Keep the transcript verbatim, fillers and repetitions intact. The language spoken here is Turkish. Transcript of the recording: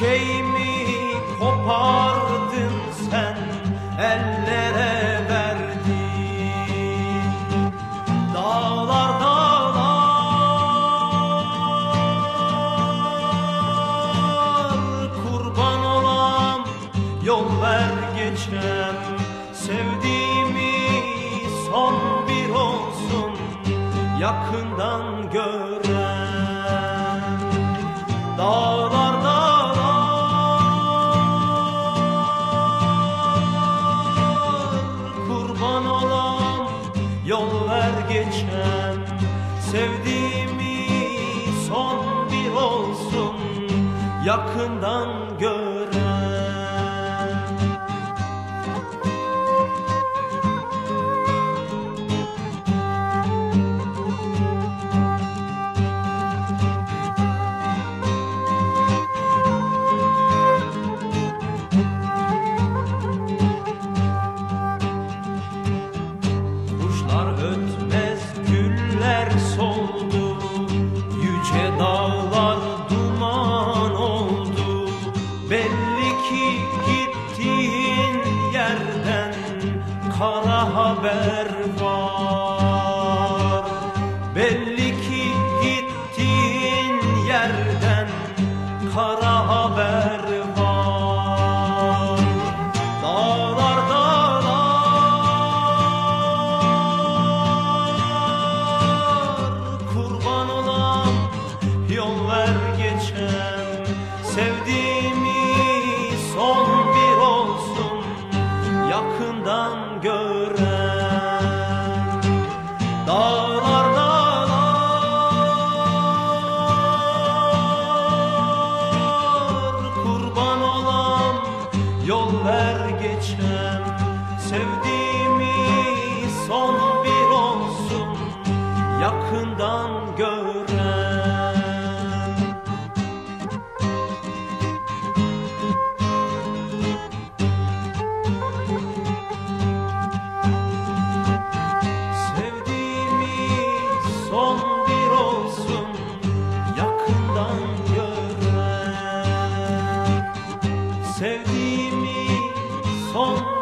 çiçeğimi kopardın sen, ellere verdin. Dağlar dağlar, kurban olam, yol ver geçem. Sevdiğimi son bir olsun, yakından gören. Dağlar dağlar, kurban olam, yol ver geçem. Sevdiğimi son bir olsun, yakından gören. Ötmez, güller soldu, yüce dağlar duman oldu. Belli ki gittiğin yerden kara haber var. Belli ki gittiğin yerden kara haber var. Dağlar yol ver geçem. Sevdiğimi son bir olsun, yakından gören. Dağlar dağlar, kurban olam, yol ver geçem. Sevdiğimi son bir olsun, yakından gören. Son bir olsun, yakından gören. Sevdiğimi son